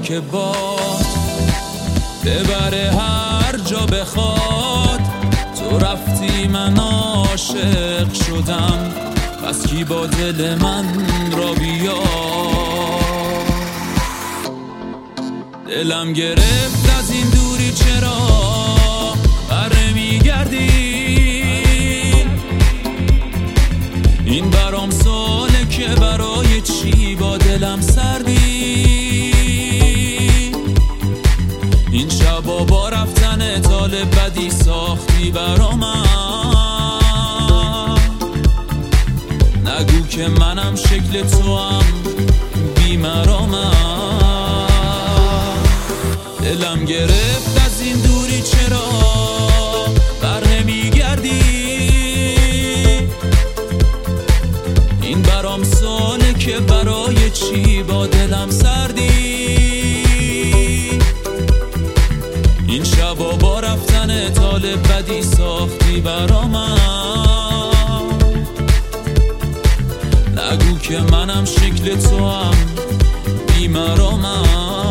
که باد ببره هر جا بخواد. تو رفتی من عاشق شدم، پس کی با دل من را بیاد؟ دلم گرفت از این دوری، چرا بر نمیگردی؟ این برام ساله که برای چی با دلم سردی؟ این شبا با رفتن طال بدی ساختی برا من. نگو که منم شکل تو هم بی‌مرامم. دلم گرفت از این دوری، چرا بر نمیگردی؟ این برام ساله که برای چی با دلم سردی؟ این شبا با رفتن طال بدی ساختی برا من. نگو که منم شکل تو هم بی‌مرامم.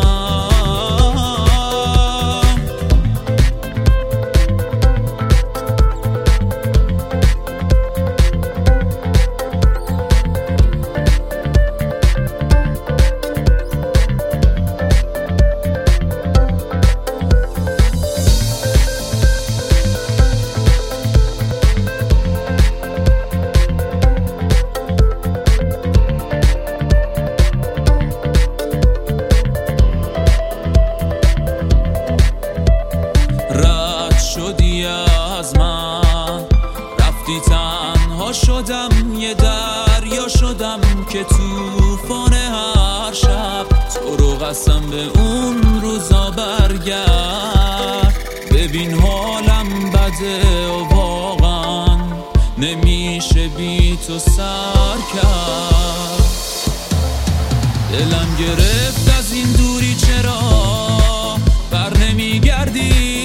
شدی از من، رفتی تنها شدم، یه دریا شدم که توفان هر شب. تو رو قسم به اون روزا برگرد، ببین حالم بده و واقعا نمیشه بی تو سر کرد. دلم گرفت از این دوری، چرا بر نمیگردی؟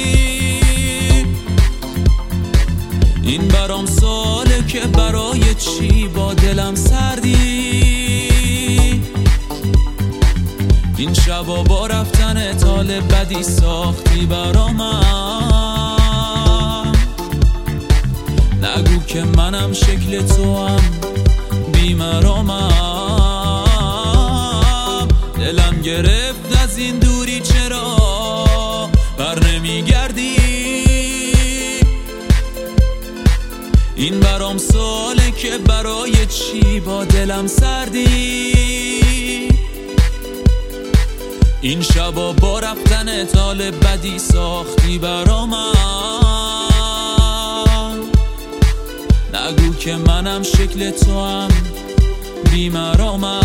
این برام ساله که برای چی با دلم سردی؟ این شبا با رفتن طال بدی ساختی برا من. نگو که منم شکل تو هم بی‌مرامم. دلم گرفت از این دوری، چرا بر نمیگردی؟ این برام ساله که برای چی با دلم سردی؟ این شبا با رفتن طال بدی ساختی برا من. نگو که منم شکل تو هم بی‌مرامم.